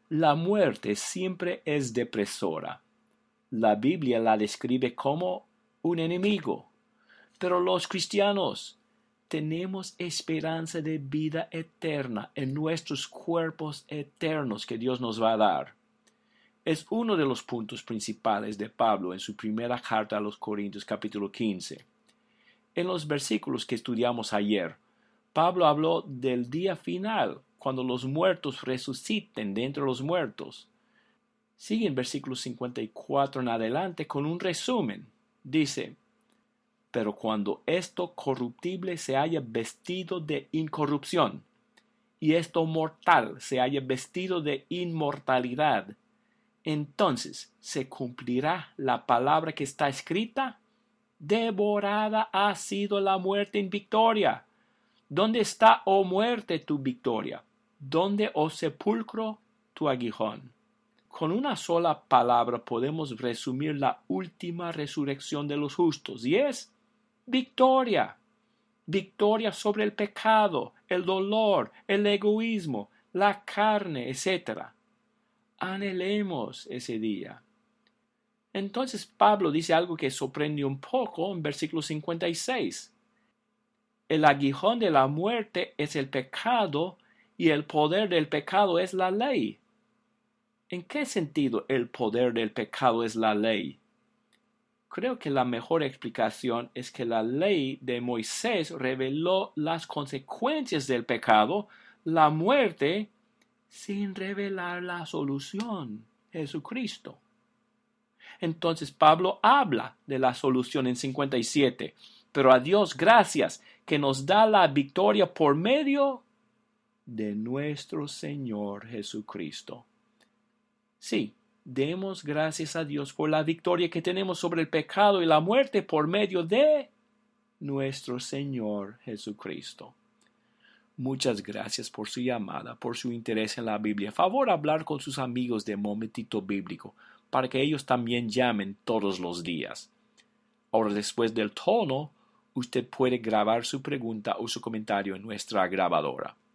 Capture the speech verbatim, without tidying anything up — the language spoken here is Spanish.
La muerte siempre es depresora. La Biblia la describe como un enemigo. Pero los cristianos tenemos esperanza de vida eterna en nuestros cuerpos eternos que Dios nos va a dar. Es uno de los puntos principales de Pablo en su primera carta a los Corintios capítulo quince. En los versículos que estudiamos ayer, Pablo habló del día final, cuando los muertos resuciten de entre los muertos. Sigue en versículo cincuenta y cuatro en adelante con un resumen. Dice: pero cuando esto corruptible se haya vestido de incorrupción, y esto mortal se haya vestido de inmortalidad, entonces se cumplirá la palabra que está escrita: devorada ha sido la muerte en victoria. ¿Dónde está, oh muerte, tu victoria? ¿Dónde, oh sepulcro, tu aguijón? Con una sola palabra podemos resumir la última resurrección de los justos, y es victoria. Victoria sobre el pecado, el dolor, el egoísmo, la carne, etcétera. Anhelemos ese día. Entonces Pablo dice algo que sorprende un poco en versículo cincuenta y seis. El aguijón de la muerte es el pecado y el poder del pecado es la ley. ¿En qué sentido el poder del pecado es la ley? Creo que la mejor explicación es que la ley de Moisés reveló las consecuencias del pecado, la muerte, sin revelar la solución, Jesucristo. Entonces Pablo habla de la solución en cincuenta y siete, pero a Dios gracias que nos da la victoria por medio de nuestro Señor Jesucristo. Sí, demos gracias a Dios por la victoria que tenemos sobre el pecado y la muerte por medio de nuestro Señor Jesucristo. Muchas gracias por su llamada, por su interés en la Biblia. Favor hablar con sus amigos de Momentito Bíblico para que ellos también llamen todos los días. Ahora, después del tono, usted puede grabar su pregunta o su comentario en nuestra grabadora.